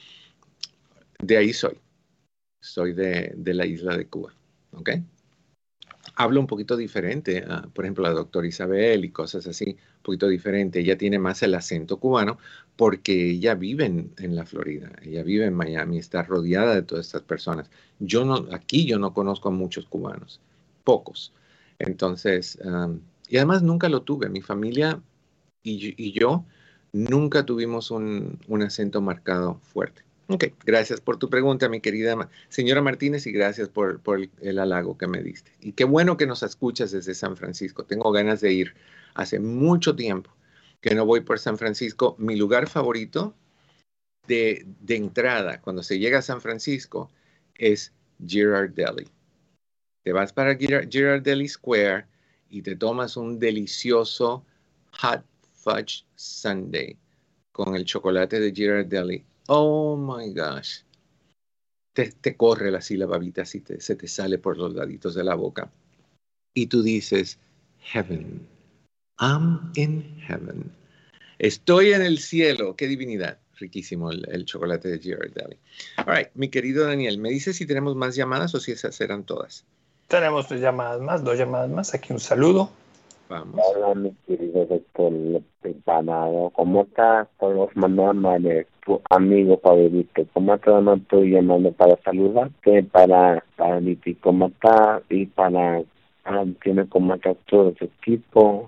de ahí soy. Soy de, de la isla de Cuba, ¿ok? Hablo un poquito diferente, uh, por ejemplo, la doctora Isabel y cosas así, un poquito diferente. Ella tiene más el acento cubano porque ella vive en, en la Florida, ella vive en Miami, está rodeada de todas estas personas. Yo no, aquí yo no conozco a muchos cubanos, pocos. Entonces, um, y además nunca lo tuve. Mi familia y, y yo nunca tuvimos un, un acento marcado fuerte. Ok, gracias por tu pregunta, mi querida señora Martínez, y gracias por, por el, el halago que me diste. Y qué bueno que nos escuchas desde San Francisco. Tengo ganas de ir. Hace mucho tiempo que no voy por San Francisco. Mi lugar favorito de, de entrada, cuando se llega a San Francisco, es Ghirardelli. Te vas para Ghirardelli Square y te tomas un delicioso hot fudge sundae con el chocolate de Ghirardelli. Oh my gosh. Te, te corre la sílaba babita, así te, se te sale por los laditos de la boca. Y tú dices, heaven. I'm in heaven. Estoy en el cielo. Qué divinidad. Riquísimo el, el chocolate de Ghirardelli. All right, mi querido Daniel, ¿me dices si tenemos más llamadas o si esas eran todas? Tenemos dos llamadas más, dos llamadas más. Aquí un saludo. Vamos. Hola, mi querido doctor Preparado. ¿Cómo estás? Soy Osman Norman, tu amigo favorito. ¿Cómo te no estoy llamando para saludarte, para, para decir cómo estás y para, para decirme cómo está todo tu equipo?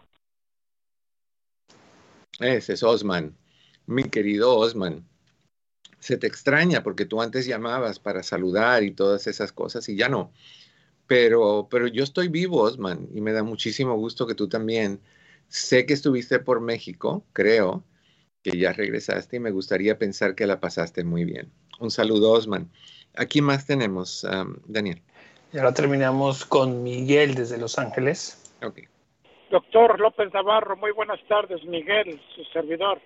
Ese es Osman, mi querido Osman. Se te extraña porque tú antes llamabas para saludar y todas esas cosas y ya no. Pero, pero yo estoy vivo, Osman, y me da muchísimo gusto que tú también. Sé que estuviste por México, creo que ya regresaste y me gustaría pensar que la pasaste muy bien. Un saludo, Osman. Aquí más tenemos, um, Daniel. Y ahora terminamos con Miguel desde Los Ángeles. Ok. Doctor López Navarro, muy buenas tardes. Miguel, su servidor,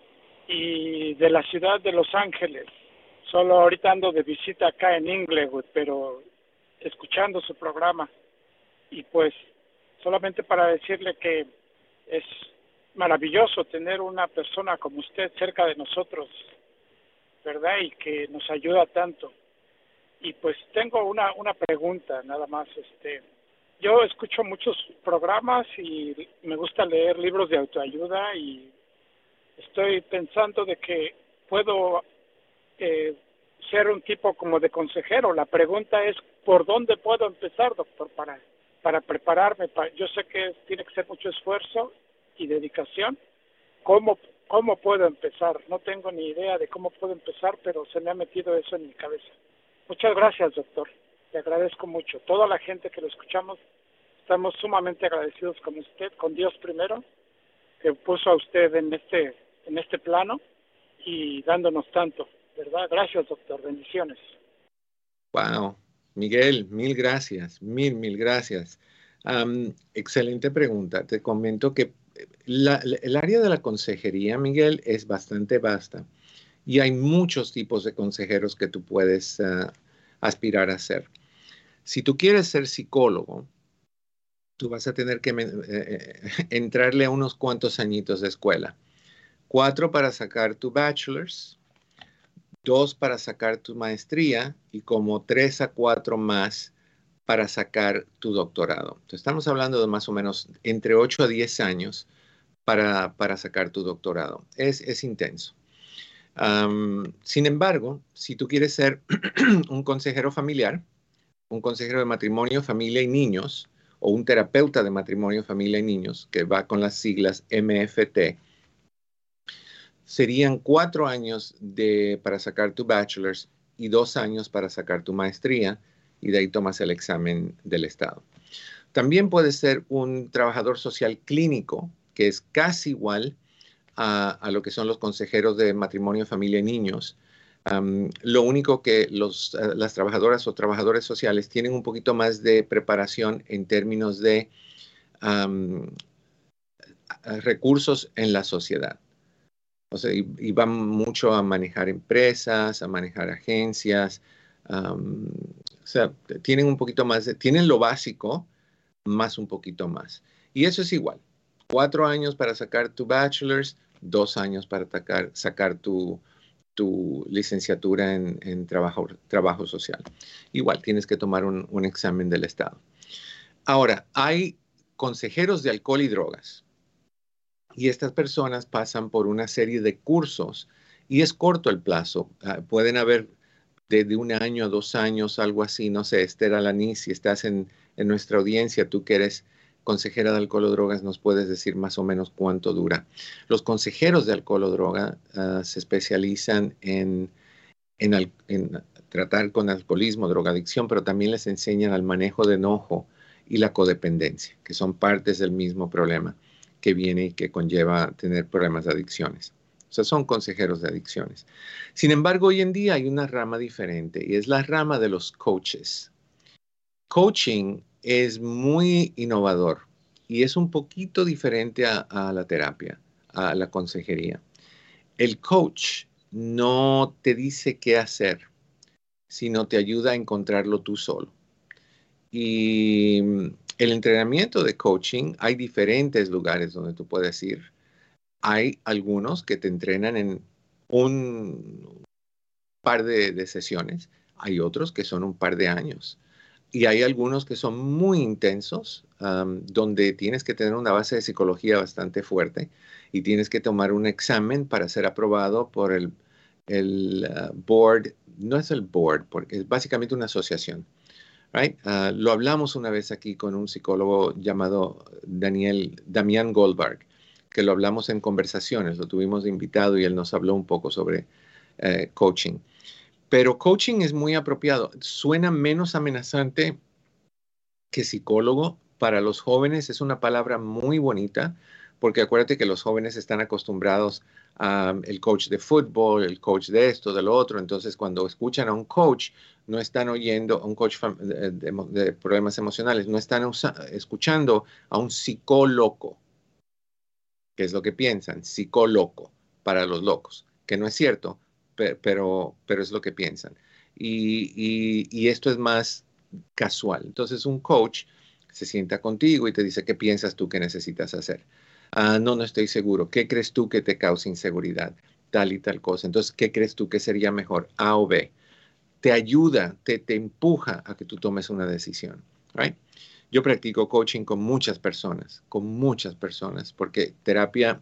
y de la ciudad de Los Ángeles. Solo ahorita ando de visita acá en Inglewood, pero escuchando su programa. Y pues, solamente para decirle que es maravilloso tener una persona como usted cerca de nosotros, ¿verdad? Y que nos ayuda tanto. Y pues tengo una, una pregunta, nada más. Este, yo escucho muchos programas y me gusta leer libros de autoayuda y estoy pensando de que puedo eh, ser un tipo como de consejero. La pregunta es, ¿por dónde puedo empezar, doctor, para, para prepararme? Para, yo sé que tiene que ser mucho esfuerzo y dedicación. ¿Cómo, ¿Cómo puedo empezar? No tengo ni idea de cómo puedo empezar, pero se me ha metido eso en mi cabeza. Muchas gracias, doctor. Le agradezco mucho. Toda la gente que lo escuchamos, estamos sumamente agradecidos con usted, con Dios primero, que puso a usted en este, en este plano y dándonos tanto, ¿verdad? Gracias, doctor. Bendiciones. Wow. Miguel, mil gracias. Mil, mil gracias. Um, excelente pregunta. Te comento que la, el área de la consejería, Miguel, es bastante vasta y hay muchos tipos de consejeros que tú puedes uh, aspirar a ser. Si tú quieres ser psicólogo, tú vas a tener que eh, entrarle a unos cuantos añitos de escuela. Cuatro para sacar tu bachelor's, dos para sacar tu maestría y como tres a cuatro más para sacar tu doctorado. Entonces, estamos hablando de más o menos entre ocho a diez años para, para sacar tu doctorado. Es, es intenso. Um, sin embargo, si tú quieres ser un consejero familiar, un consejero de matrimonio, familia y niños, o un terapeuta de matrimonio, familia y niños, que va con las siglas M F T, serían cuatro años de, para sacar tu bachelor's y dos años para sacar tu maestría, y de ahí tomas el examen del Estado. También puedes ser un trabajador social clínico, que es casi igual a, a lo que son los consejeros de matrimonio, familia y niños. Um, lo único que los, uh, las trabajadoras o trabajadores sociales tienen un poquito más de preparación en términos de um, recursos en la sociedad. O sea, y, y van mucho a manejar empresas, a manejar agencias. Um, o sea, tienen un poquito más, de, tienen lo básico, más un poquito más. Y eso es igual. Cuatro años para sacar tu bachelor's, dos años para sacar, sacar tu, tu licenciatura en, en trabajo, trabajo social. Igual, tienes que tomar un, un examen del Estado. Ahora, hay consejeros de alcohol y drogas. Y estas personas pasan por una serie de cursos y es corto el plazo. Uh, pueden haber de, de un año a dos años, algo así. No sé, Esther Alanis, si estás en, en nuestra audiencia, tú que eres consejera de alcohol o drogas, nos puedes decir más o menos cuánto dura. Los consejeros de alcohol o droga uh, se especializan en, en, al, en tratar con alcoholismo, drogadicción, pero también les enseñan al manejo de enojo y la codependencia, que son partes del mismo problema que viene y que conlleva tener problemas de adicciones. O sea, son consejeros de adicciones. Sin embargo, hoy en día hay una rama diferente y es la rama de los coaches. Coaching es muy innovador y es un poquito diferente a, a la terapia, a la consejería. El coach no te dice qué hacer, sino te ayuda a encontrarlo tú solo. Y el entrenamiento de coaching, hay diferentes lugares donde tú puedes ir. Hay algunos que te entrenan en un par de, de sesiones. Hay otros que son un par de años. y hay algunos que son muy intensos, um, donde tienes que tener una base de psicología bastante fuerte y tienes que tomar un examen para ser aprobado por el, el uh, board. No es el board, porque es básicamente una asociación. Right? Uh, lo hablamos una vez aquí con un psicólogo llamado Daniel, Damián Goldberg, que lo hablamos en conversaciones, lo tuvimos de invitado y él nos habló un poco sobre uh, coaching. Pero coaching es muy apropiado. Suena menos amenazante que psicólogo. Para los jóvenes es una palabra muy bonita, porque acuérdate que los jóvenes están acostumbrados a um, el coach de fútbol, el coach de esto, de lo otro. Entonces, cuando escuchan a un coach, no están oyendo a un coach de, de, de problemas emocionales, no están escuchando a un psicólogo, que es lo que piensan, psicólogo para los locos, que no es cierto. Pero, pero es lo que piensan. Y, y, y esto es más casual. Entonces, un coach se sienta contigo y te dice, ¿qué piensas tú que necesitas hacer? Ah, no, no estoy seguro. ¿Qué crees tú que te causa inseguridad? Tal y tal cosa. Entonces, ¿qué crees tú que sería mejor? A o B. Te ayuda, te, te empuja a que tú tomes una decisión. Right? Yo practico coaching con muchas personas, con muchas personas, porque terapia,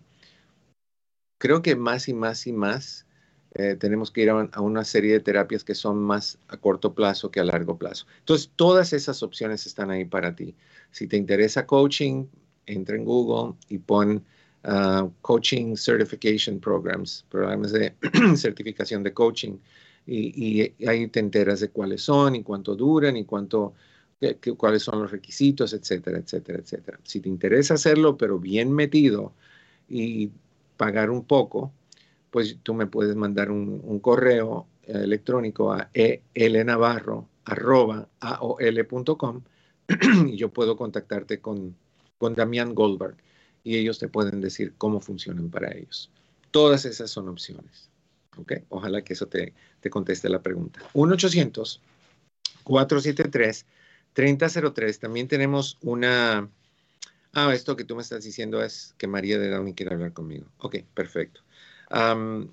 creo que más y más y más, Eh, tenemos que ir a, a una serie de terapias que son más a corto plazo que a largo plazo. Entonces, todas esas opciones están ahí para ti. Si te interesa coaching, entra en Google y pon uh, Coaching Certification Programs, programas de certificación de coaching, y, y ahí te enteras de cuáles son y cuánto duran y cuánto, que, que, cuáles son los requisitos, etcétera, etcétera, etcétera. Si te interesa hacerlo, pero bien metido y pagar un poco, pues tú me puedes mandar un, un correo eh, electrónico a elnavarro arroba aol punto com y yo puedo contactarte con, con Damián Goldberg y ellos te pueden decir cómo funcionan para ellos. Todas esas son opciones. ¿Okay? Ojalá que eso te, te conteste la pregunta. uno ochocientos, cuatro siete tres, tres cero cero tres. También tenemos una... Ah, esto que tú me estás diciendo es que María de Downey quiere hablar conmigo. Ok, perfecto. Um,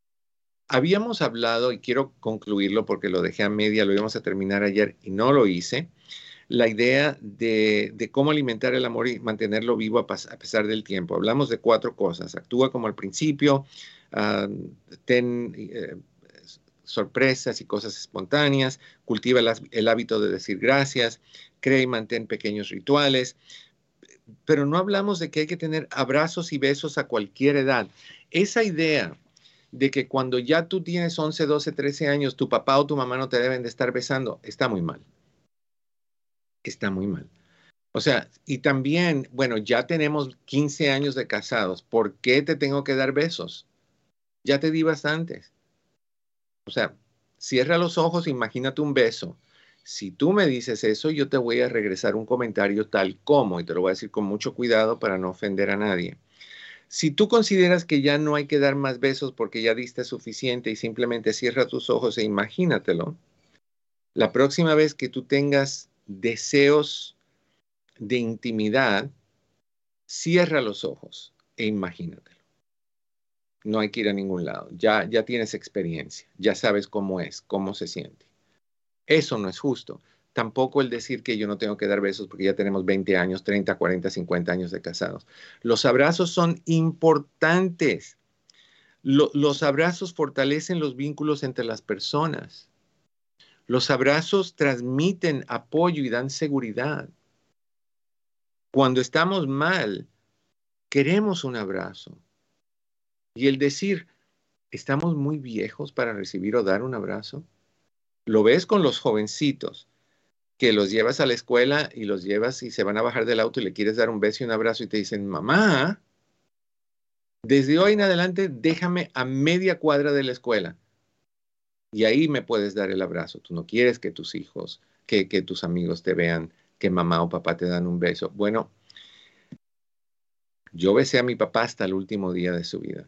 habíamos hablado, y quiero concluirlo porque lo dejé a media, lo íbamos a terminar ayer y no lo hice, la idea de, de cómo alimentar el amor y mantenerlo vivo a, pas, a pesar del tiempo. Hablamos de cuatro cosas. Actúa como al principio, uh, ten eh, sorpresas y cosas espontáneas, cultiva el, el hábito de decir gracias, crea y mantén pequeños rituales. Pero no hablamos de que hay que tener abrazos y besos a cualquier edad. Esa idea de que cuando ya tú tienes once, doce, trece años, tu papá o tu mamá no te deben de estar besando, está muy mal. Está muy mal. O sea, y también, bueno, ya tenemos quince años de casados. ¿Por qué te tengo que dar besos? Ya te di bastantes. O sea, cierra los ojos, imagínate un beso. Si tú me dices eso, yo te voy a regresar un comentario tal como, y te lo voy a decir con mucho cuidado para no ofender a nadie. Si tú consideras que ya no hay que dar más besos porque ya diste suficiente y simplemente cierra tus ojos e imagínatelo, la próxima vez que tú tengas deseos de intimidad, cierra los ojos e imagínatelo. No hay que ir a ningún lado. Ya, ya tienes experiencia, ya sabes cómo es, cómo se siente. Eso no es justo. Tampoco el decir que yo no tengo que dar besos porque ya tenemos veinte años, treinta, cuarenta, cincuenta años de casados. Los abrazos son importantes. Lo, los abrazos fortalecen los vínculos entre las personas. Los abrazos transmiten apoyo y dan seguridad. Cuando estamos mal, queremos un abrazo. Y el decir, ¿estamos muy viejos para recibir o dar un abrazo? Lo ves con los jovencitos, que los llevas a la escuela y los llevas y se van a bajar del auto y le quieres dar un beso y un abrazo y te dicen, mamá, desde hoy en adelante déjame a media cuadra de la escuela y ahí me puedes dar el abrazo. Tú no quieres que tus hijos, que, que tus amigos te vean que mamá o papá te dan un beso. Bueno, yo besé a mi papá hasta el último día de su vida.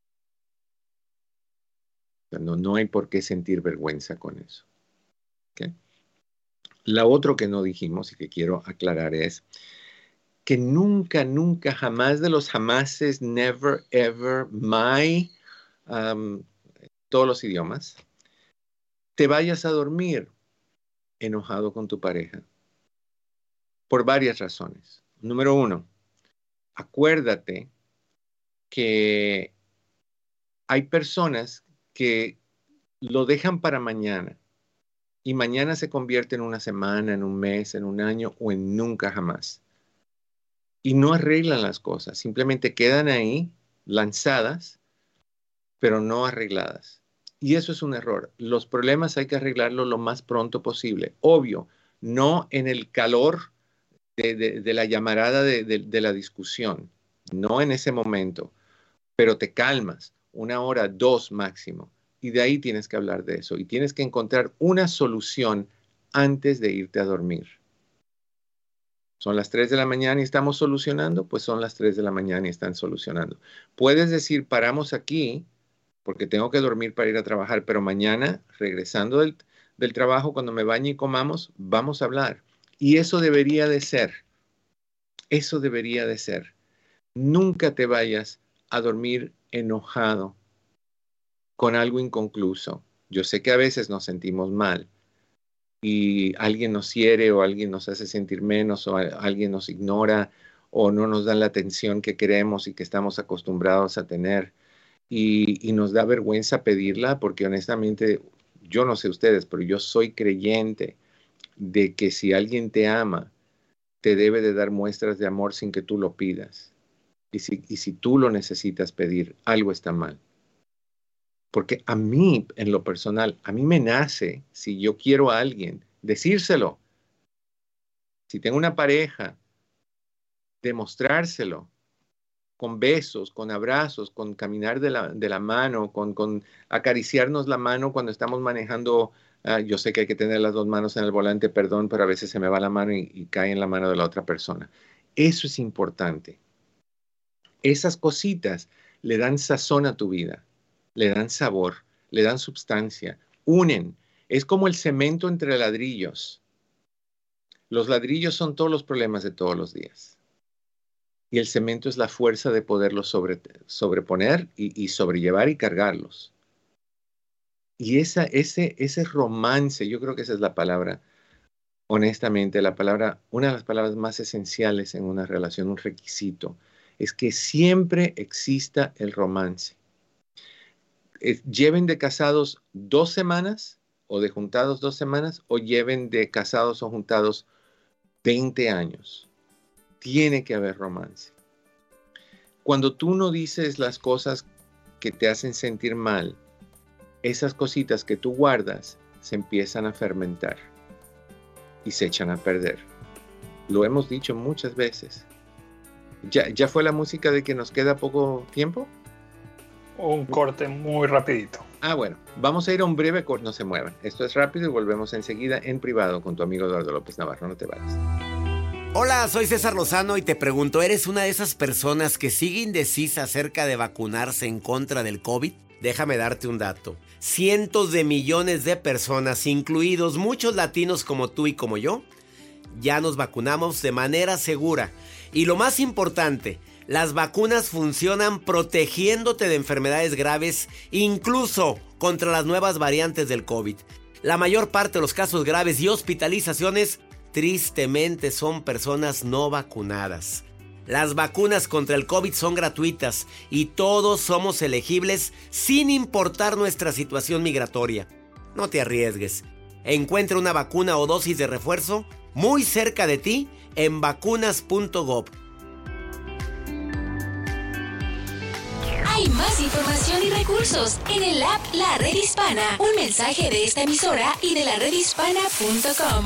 No, no hay por qué sentir vergüenza con eso. ¿Okay? La otra que no dijimos y que quiero aclarar es que nunca, nunca, jamás de los jamases, never, ever, my, um, todos los idiomas, te vayas a dormir enojado con tu pareja. Por varias razones. Número uno, acuérdate que hay personas que lo dejan para mañana y mañana se convierte en una semana, en un mes, en un año o en nunca jamás. Y no arreglan las cosas, simplemente quedan ahí lanzadas, pero no arregladas. Y eso es un error. Los problemas hay que arreglarlos lo más pronto posible. Obvio, no en el calor de, de, de la llamarada de, de, de la discusión, no en ese momento, pero te calmas, una hora, dos máximo, y de ahí tienes que hablar de eso y tienes que encontrar una solución antes de irte a dormir. Son las tres de la mañana y estamos solucionando, pues son las tres de la mañana y están solucionando. Puedes decir, paramos aquí porque tengo que dormir para ir a trabajar, pero mañana, regresando del, del trabajo, cuando me bañe y comamos, vamos a hablar. Y eso debería de ser, eso debería de ser. Nunca te vayas a dormir enojado con algo inconcluso. Yo sé que a veces nos sentimos mal y alguien nos hiere o alguien nos hace sentir menos o a, alguien nos ignora o no nos da la atención que queremos y que estamos acostumbrados a tener y, y nos da vergüenza pedirla porque honestamente, yo no sé ustedes, pero yo soy creyente de que si alguien te ama, te debe de dar muestras de amor sin que tú lo pidas. Y si, y si tú lo necesitas pedir, algo está mal. Porque a mí, en lo personal, a mí me nace, si yo quiero a alguien, decírselo. Si tengo una pareja, demostrárselo. Con besos, con abrazos, con caminar de la, de la mano, con, con acariciarnos la mano cuando estamos manejando. Uh, yo sé que hay que tener las dos manos en el volante, perdón, pero a veces se me va la mano y, y cae en la mano de la otra persona. Eso es importante. Esas cositas le dan sazón a tu vida. Le dan sabor, le dan sustancia, unen. Es como el cemento entre ladrillos. Los ladrillos son todos los problemas de todos los días. Y el cemento es la fuerza de poderlos sobre, sobreponer y, y sobrellevar y cargarlos. Y esa, ese, ese romance, yo creo que esa es la palabra, honestamente, la palabra, una de las palabras más esenciales en una relación, un requisito, es que siempre exista el romance. Lleven de casados dos semanas o de juntados dos semanas o lleven de casados o juntados veinte años. Tiene que haber romance. Cuando tú no dices las cosas que te hacen sentir mal, esas cositas que tú guardas se empiezan a fermentar y se echan a perder. Lo hemos dicho muchas veces. ¿Ya, ya fue la música de que nos queda poco tiempo? Un corte muy rapidito. Ah, bueno, vamos a ir a un breve corte, no se muevan. Esto es rápido y volvemos enseguida en privado con tu amigo Eduardo López Navarro. No te vayas. Hola, soy César Lozano y te pregunto, ¿eres una de esas personas que sigue indecisa acerca de vacunarse en contra del COVID? Déjame darte un dato. Cientos de millones de personas, incluidos muchos latinos como tú y como yo, ya nos vacunamos de manera segura. Y lo más importante, las vacunas funcionan protegiéndote de enfermedades graves, incluso contra las nuevas variantes del COVID. La mayor parte de los casos graves y hospitalizaciones, tristemente, son personas no vacunadas. Las vacunas contra el COVID son gratuitas y todos somos elegibles sin importar nuestra situación migratoria. No te arriesgues. Encuentra una vacuna o dosis de refuerzo muy cerca de ti en vacunas punto gov. Hay más información y recursos en el app La Red Hispana. Un mensaje de esta emisora y de la red hispana punto com.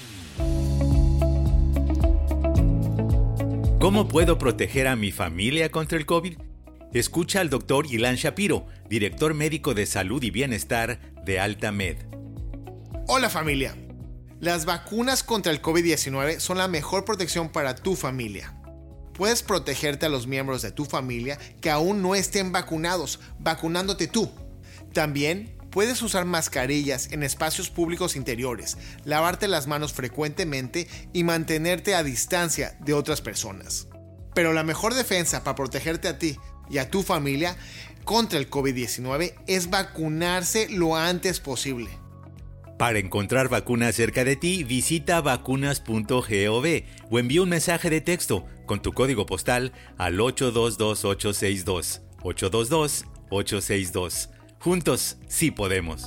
¿Cómo puedo proteger a mi familia contra el COVID? Escucha al doctor Ilan Shapiro, director médico de salud y bienestar de AltaMed. Hola familia. Las vacunas contra el COVID diecinueve son la mejor protección para tu familia. Puedes protegerte a los miembros de tu familia que aún no estén vacunados, vacunándote tú. También puedes usar mascarillas en espacios públicos interiores, lavarte las manos frecuentemente y mantenerte a distancia de otras personas. Pero la mejor defensa para protegerte a ti y a tu familia contra el COVID diecinueve es vacunarse lo antes posible. Para encontrar vacunas cerca de ti, visita vacunas punto gov o envía un mensaje de texto con tu código postal al ocho dos dos ocho seis dos, ocho dos dos ocho seis dos. Juntos, sí podemos.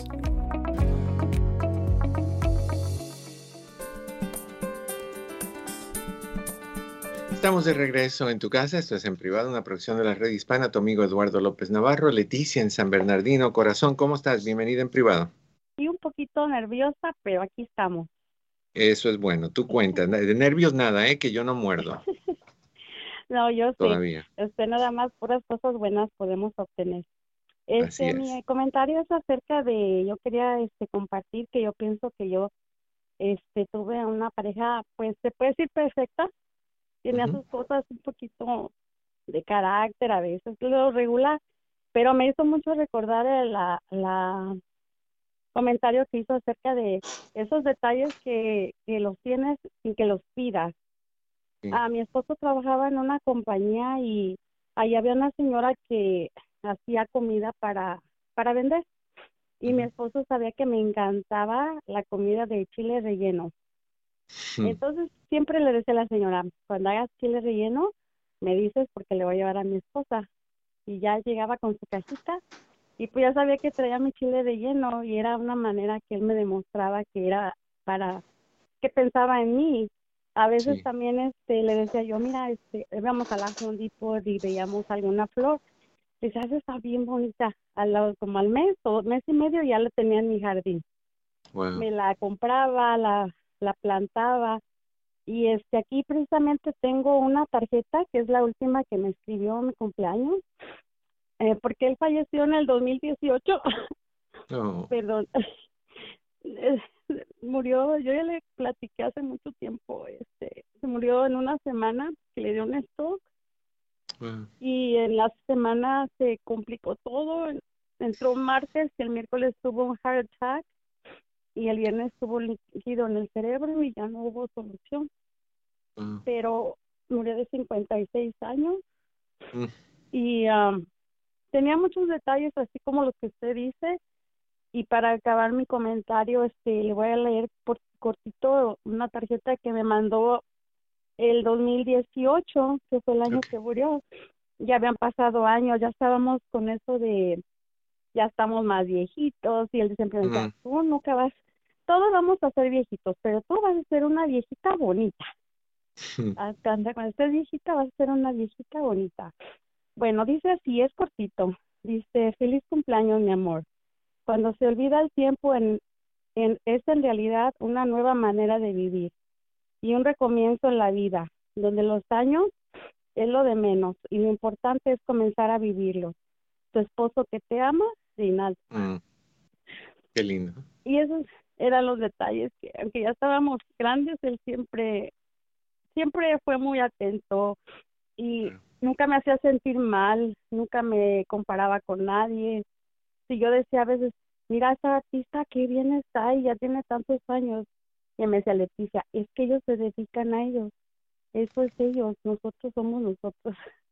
Estamos de regreso en tu casa. Esto es En Privado, una producción de la Red Hispana. Tu amigo Eduardo López Navarro, Leticia en San Bernardino. Corazón, ¿cómo estás? Bienvenida en Privado. Y un poquito nerviosa, pero aquí estamos. Eso es bueno. Tú cuentas. De nervios nada, ¿eh? Que yo no muerdo. No, yo sé. Todavía. Este, nada más puras cosas buenas podemos obtener. Este, mi comentario es acerca de, yo quería este compartir que yo pienso que yo este tuve una pareja, pues se puede decir perfecta. Tenía uh-huh. sus cosas un poquito de carácter a veces, lo regular, pero me hizo mucho recordar la, la comentario que hizo acerca de esos detalles que, que los tienes sin que los pidas. Sí. Ah, mi esposo trabajaba en una compañía y ahí había una señora que hacía comida para, para vender. Y uh-huh. mi esposo sabía que me encantaba la comida de chile relleno. Uh-huh. Entonces siempre le decía a la señora, cuando hagas chile relleno, me dices porque le voy a llevar a mi esposa. Y ya llegaba con su cajita y pues ya sabía que traía mi chile relleno y era una manera que él me demostraba que era para, que pensaba en mí. A veces sí. también este le decía yo, mira, este íbamos a la Home Depot y veíamos alguna flor. Dice, esa está bien bonita. Al lado, como al mes o mes y medio ya la tenía en mi jardín. Wow. Me la compraba, la, la plantaba. Y este aquí precisamente tengo una tarjeta que es la última que me escribió en mi cumpleaños. Eh, porque él falleció en el dos mil dieciocho. Oh. Perdón. Murió, yo ya le platiqué hace mucho tiempo. Este, se murió en una semana que le dio un stroke. Wow. Y en la semana se complicó todo. Entró un martes y el miércoles tuvo un heart attack y el viernes tuvo líquido en el cerebro y ya no hubo solución. Wow. Pero murió de cincuenta y seis años. Mm. Y um, tenía muchos detalles así como los que usted dice. Y para acabar mi comentario, este, le voy a leer por cortito una tarjeta que me mandó el dos mil dieciocho, que fue el año okay. que murió. Ya habían pasado años, ya estábamos con eso de, ya estamos más viejitos, y él siempre me decía, mm. tú nunca vas, todos vamos a ser viejitos, pero tú vas a ser una viejita bonita. Mm. Hasta cuando estés viejita vas a ser una viejita bonita. Bueno, dice así, es cortito. Dice, feliz cumpleaños, mi amor. Cuando se olvida el tiempo, en, en, es en realidad una nueva manera de vivir y un recomienzo en la vida, donde los años es lo de menos y lo importante es comenzar a vivirlo. Tu esposo que te ama, Reinaldo. Mm. Qué lindo. Y esos eran los detalles que, aunque ya estábamos grandes, él siempre, siempre fue muy atento y mm. nunca me hacía sentir mal, nunca me comparaba con nadie. Si yo decía a veces, mira, esa artista qué bien está y ya tiene tantos años. Y me decía Leticia, es que ellos se dedican a ellos. Eso es ellos, nosotros somos nosotros.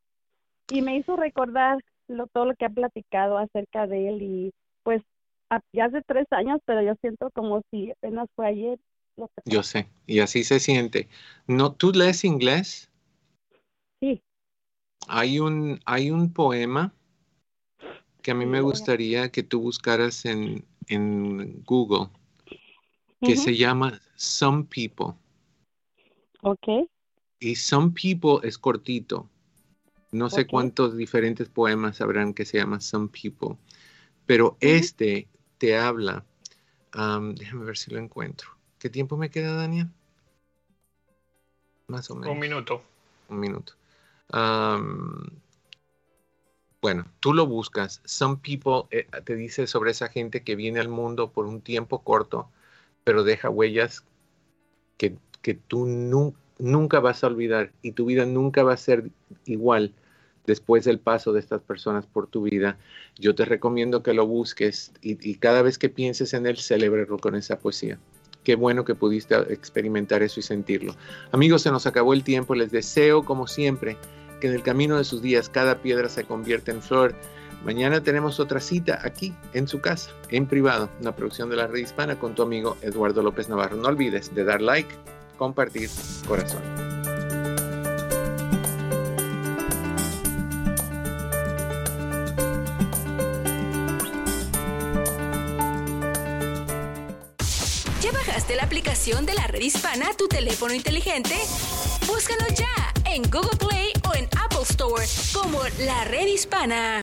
Y me hizo recordar lo, todo lo que ha platicado acerca de él. Y pues a, ya hace tres años, pero yo siento como si apenas fue ayer. Lo que yo sé, y así se siente. ¿No, ¿Tú lees inglés? Sí. Hay un, hay un poema que a mí me gustaría que tú buscaras en, en Google, que uh-huh. se llama Some People. Ok. Y Some People es cortito. No sé okay. cuántos diferentes poemas habrán que se llama Some People. Pero uh-huh. este te habla, um, déjame ver si lo encuentro. ¿Qué tiempo me queda, Daniel? Más o menos. Un minuto. Un minuto. Um, Bueno, tú lo buscas. Some People eh, te dice sobre esa gente que viene al mundo por un tiempo corto, pero deja huellas que, que tú nu- nunca vas a olvidar y tu vida nunca va a ser igual después del paso de estas personas por tu vida. Yo te recomiendo que lo busques y, y cada vez que pienses en él, celébralo con esa poesía. Qué bueno que pudiste experimentar eso y sentirlo. Amigos, se nos acabó el tiempo. Les deseo, como siempre, que en el camino de sus días cada piedra se convierta en flor. Mañana tenemos otra cita aquí en su casa, en privado, una producción de la Red Hispana con tu amigo Eduardo López Navarro. No olvides de dar like, compartir, corazón. ¿Ya bajaste la aplicación de la Red Hispana a tu teléfono inteligente? Búscanos ya en Google Play o en Apple Store como la Red Hispana.